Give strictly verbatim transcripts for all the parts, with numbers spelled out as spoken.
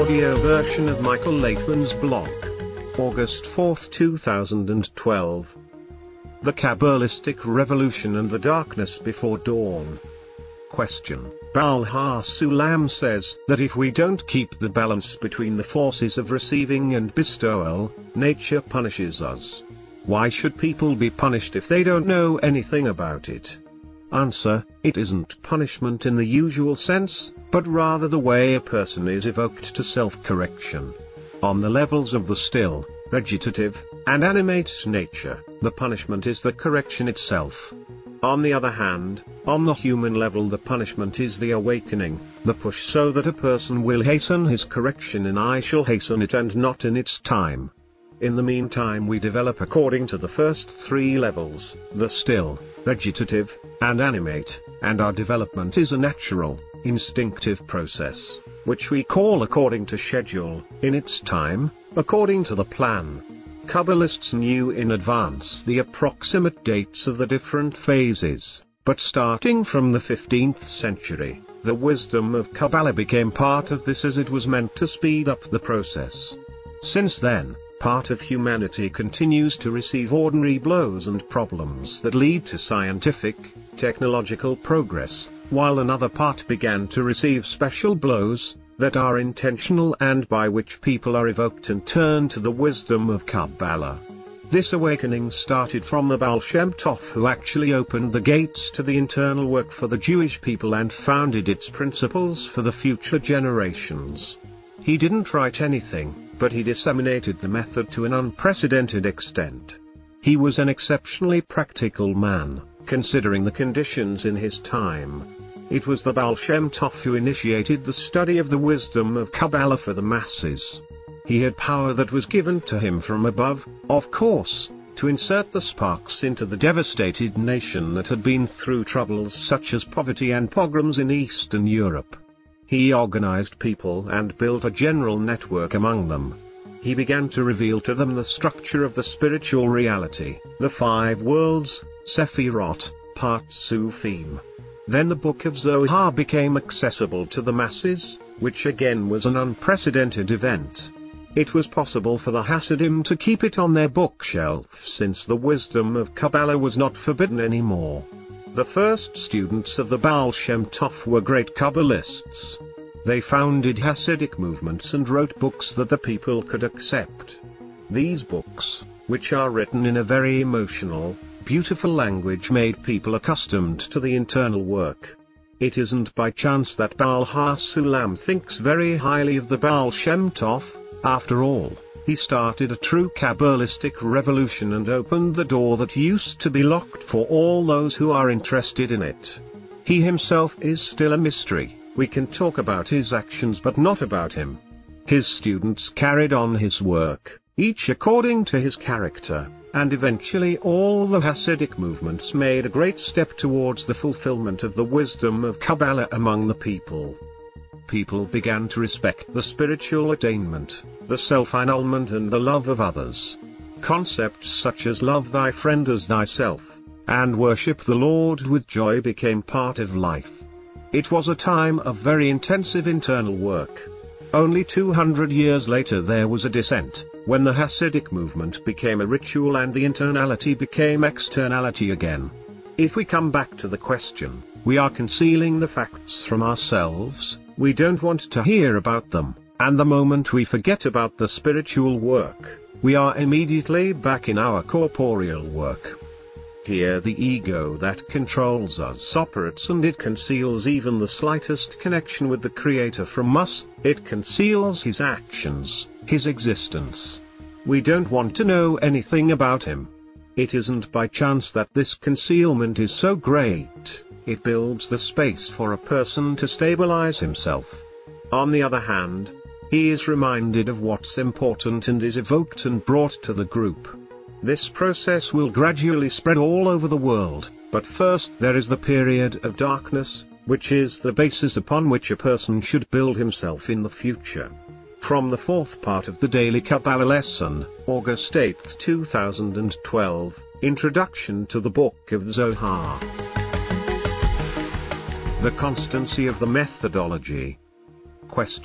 audio version of Michael Laitman's blog. August fourth two thousand twelve. The Kabbalistic Revolution and the Darkness Before Dawn. Question. Baal HaSulam says that if we don't keep the balance between the forces of receiving and bestowal, nature punishes us. Why should people be punished if they don't know anything about it? Answer. It isn't punishment in the usual sense, but rather the way a person is evoked to self-correction. On the levels of the still, vegetative, and animate nature, the punishment is the correction itself. On the other hand, on the human level the punishment is the awakening, the push so that a person will hasten his correction and I shall hasten it and not in its time. In the meantime we develop according to the first three levels, the still, vegetative, and animate, and our development is a natural, instinctive process, which we call according to schedule, in its time, according to the plan. Kabbalists knew in advance the approximate dates of the different phases, but starting from the fifteenth century, the wisdom of Kabbalah became part of this as it was meant to speed up the process. Since then, part of humanity continues to receive ordinary blows and problems that lead to scientific, technological progress, while another part began to receive special blows that are intentional and by which people are evoked and turn to the wisdom of Kabbalah. This awakening started from the Baal Shem Tov, who actually opened the gates to the internal work for the Jewish people and founded its principles for the future generations. He didn't write anything, but he disseminated the method to an unprecedented extent. He was an exceptionally practical man, considering the conditions in his time. It was the Baal Shem Tov who initiated the study of the wisdom of Kabbalah for the masses. He had power that was given to him from above, of course, to insert the sparks into the devastated nation that had been through troubles such as poverty and pogroms in Eastern Europe. He organized people and built a general network among them. He began to reveal to them the structure of the spiritual reality, the five worlds, Sephirot, parts Sufim. Then the Book of Zohar became accessible to the masses, which again was an unprecedented event. It was possible for the Hasidim to keep it on their bookshelf since the wisdom of Kabbalah was not forbidden anymore. The first students of the Baal Shem Tov were great Kabbalists. They founded Hasidic movements and wrote books that the people could accept. These books, which are written in a very emotional, beautiful language, made people accustomed to the internal work. It isn't by chance that Baal HaSulam thinks very highly of the Baal Shem Tov. After all, he started a true Kabbalistic revolution and opened the door that used to be locked for all those who are interested in it. He himself is still a mystery. We can talk about his actions but not about him. His students carried on his work, each according to his character, and eventually all the Hasidic movements made a great step towards the fulfillment of the wisdom of Kabbalah among the people. People began to respect the spiritual attainment, the self-annulment and the love of others. Concepts such as love thy friend as thyself, and worship the Lord with joy became part of life. It was a time of very intensive internal work. Only two hundred years later there was a descent, when the Hasidic movement became a ritual and the internality became externality again. If we come back to the question, we are concealing the facts from ourselves. We don't want to hear about them, and the moment we forget about the spiritual work, we are immediately back in our corporeal work. Here the ego that controls us operates, and it conceals even the slightest connection with the Creator from us. It conceals his actions, his existence. We don't want to know anything about him. It isn't by chance that this concealment is so great. It builds the space for a person to stabilize himself. On the other hand, he is reminded of what's important and is evoked and brought to the group. This process will gradually spread all over the world, but first there is the period of darkness, which is the basis upon which a person should build himself in the future. From the fourth part of the Daily Kabbalah Lesson, August eighth two thousand twelve, Introduction to the Book of Zohar. The constancy of the methodology. Question.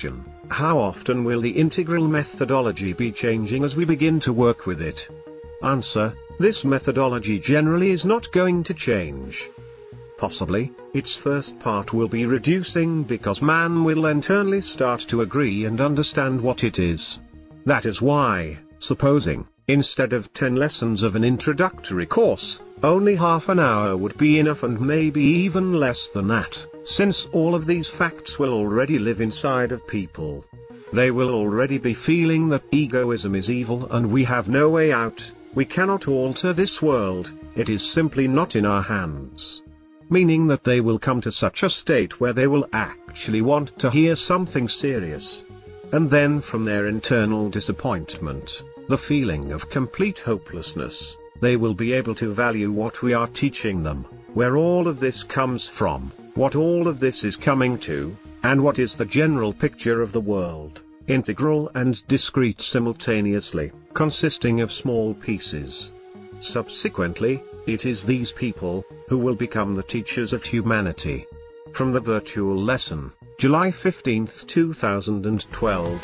How often will the integral methodology be changing as we begin to work with it? Answer: this methodology generally is not going to change. Possibly, its first part will be reducing because man will internally start to agree and understand what it is. That is why, supposing, instead of ten lessons of an introductory course, only half an hour would be enough and maybe even less than that, since all of these facts will already live inside of people. They will already be feeling that egoism is evil and we have no way out, we cannot alter this world, it is simply not in our hands. Meaning that they will come to such a state where they will actually want to hear something serious. And then from their internal disappointment, the feeling of complete hopelessness, they will be able to value what we are teaching them, where all of this comes from, what all of this is coming to, and what is the general picture of the world, integral and discrete simultaneously, consisting of small pieces. Subsequently, it is these people who will become the teachers of humanity. From the virtual lesson, July fifteenth two thousand twelve.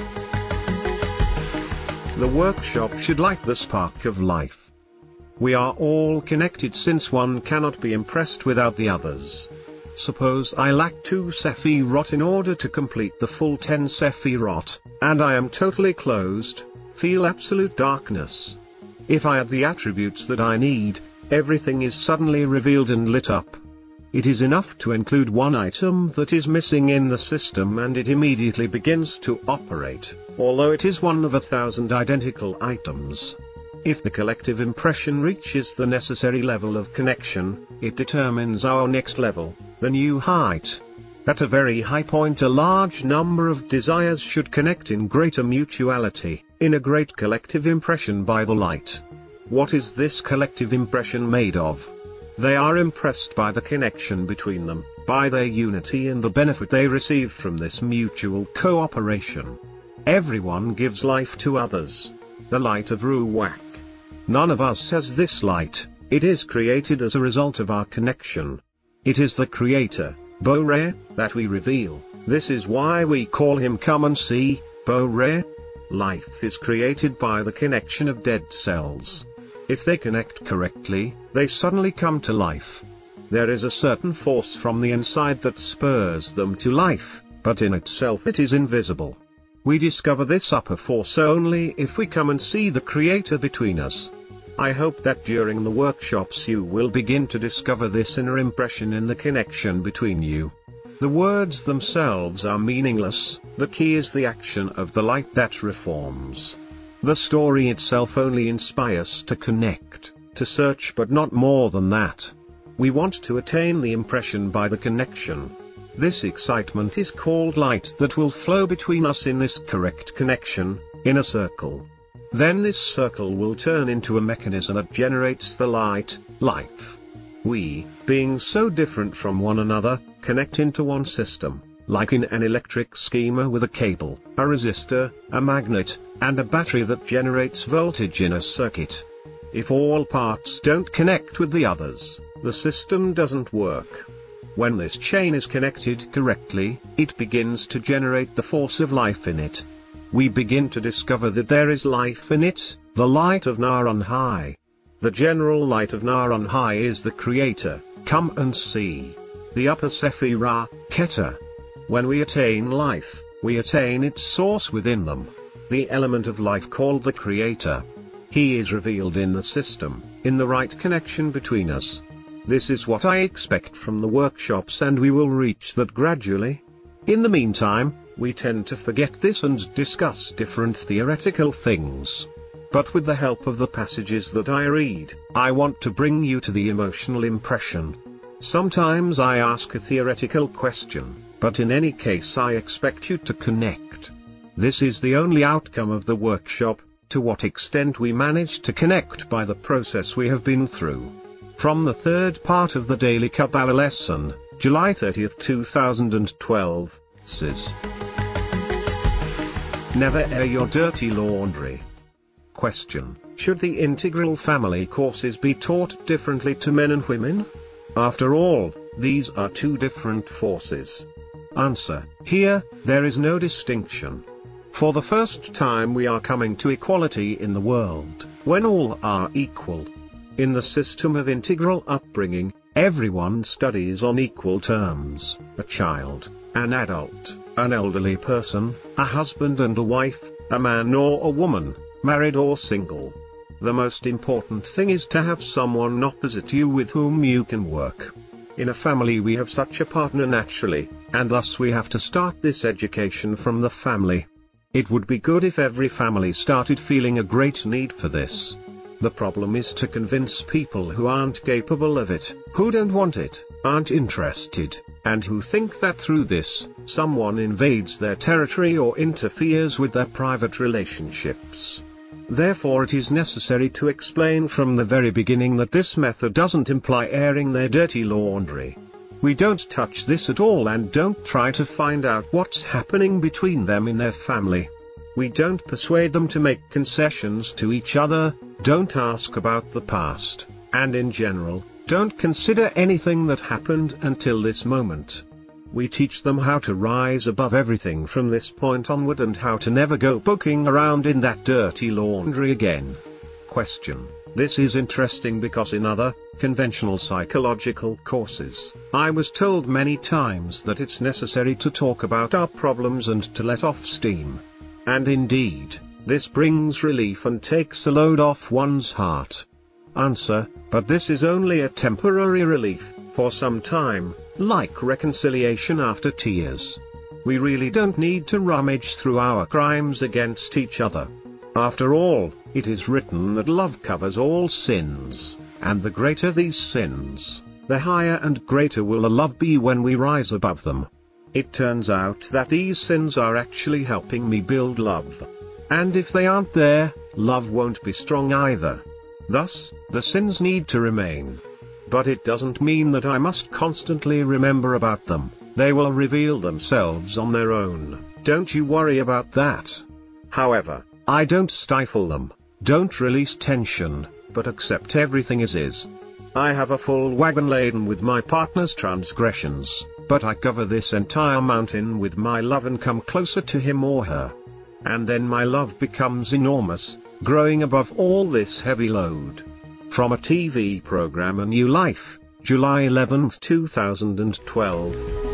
The workshop should light the spark of life. We are all connected since one cannot be impressed without the others. Suppose I lack two Sephirot in order to complete the full ten Sephirot, and I am totally closed, feel absolute darkness. If I have the attributes that I need, everything is suddenly revealed and lit up. It is enough to include one item that is missing in the system and it immediately begins to operate, although it is one of a thousand identical items. If the collective impression reaches the necessary level of connection, it determines our next level, the new height. At a very high point a large number of desires should connect in greater mutuality, in a great collective impression by the light. What is this collective impression made of? They are impressed by the connection between them, by their unity and the benefit they receive from this mutual cooperation. Everyone gives life to others. The light of Ruach. None of us has this light, it is created as a result of our connection. It is the Creator, Boré, that we reveal. This is why we call him Come and See, Boré. Life is created by the connection of dead cells. If they connect correctly, they suddenly come to life. There is a certain force from the inside that spurs them to life, but in itself it is invisible. We discover this upper force only if we come and see the Creator between us. I hope that during the workshops you will begin to discover this inner impression in the connection between you. The words themselves are meaningless, the key is the action of the light that reforms. The story itself only inspires to connect, to search, but not more than that. We want to attain the impression by the connection. This excitement is called light that will flow between us in this correct connection, in a circle. Then this circle will turn into a mechanism that generates the light, life. We, being so different from one another, connect into one system, like in an electric schema with a cable, a resistor, a magnet, and a battery that generates voltage in a circuit. If all parts don't connect with the others, the system doesn't work. When this chain is connected correctly, it begins to generate the force of life in it. We begin to discover that there is life in it, the light of Naran-Hai. The general light of Naran-Hai is the Creator, Come and See. The upper Sephirah, Keter. When we attain life, we attain its source within them. The element of life called the Creator. He is revealed in the system, in the right connection between us. This is what I expect from the workshops, and we will reach that gradually. In the meantime, we tend to forget this and discuss different theoretical things. But with the help of the passages that I read, I want to bring you to the emotional impression. Sometimes I ask a theoretical question, but in any case I expect you to connect. This is the only outcome of the workshop, to what extent we manage to connect by the process we have been through. From the third part of the Daily Kabbalah lesson, July thirtieth two thousand twelve, says: Never air your dirty laundry. Question: should the integral family courses be taught differently to men and women? After all, these are two different forces. Answer: here, there is no distinction. For the first time we are coming to equality in the world, when all are equal. In the system of integral upbringing, everyone studies on equal terms: a child, an adult, an elderly person, a husband and a wife, a man or a woman, married or single. The most important thing is to have someone opposite you with whom you can work. In a family we have such a partner naturally, and thus we have to start this education from the family. It would be good if every family started feeling a great need for this. The problem is to convince people who aren't capable of it, who don't want it, aren't interested, and who think that through this, someone invades their territory or interferes with their private relationships. Therefore it is necessary to explain from the very beginning that this method doesn't imply airing their dirty laundry. We don't touch this at all and don't try to find out what's happening between them in their family. We don't persuade them to make concessions to each other, don't ask about the past, and in general, don't consider anything that happened until this moment. We teach them how to rise above everything from this point onward and how to never go poking around in that dirty laundry again. Question: This is interesting because in other, conventional psychological courses, I was told many times that it's necessary to talk about our problems and to let off steam. And indeed, this brings relief and takes a load off one's heart. Answer: But this is only a temporary relief, for some time, like reconciliation after tears. We really don't need to rummage through our crimes against each other. After all, it is written that love covers all sins, and the greater these sins, the higher and greater will the love be when we rise above them. It turns out that these sins are actually helping me build love. And if they aren't there, love won't be strong either. Thus, the sins need to remain. But it doesn't mean that I must constantly remember about them. They will reveal themselves on their own, don't you worry about that. However, I don't stifle them, don't release tension, but accept everything as is. I have a full wagon laden with my partner's transgressions, but I cover this entire mountain with my love and come closer to him or her. And then my love becomes enormous, growing above all this heavy load. From a T V program A New Life, July eleventh two thousand twelve.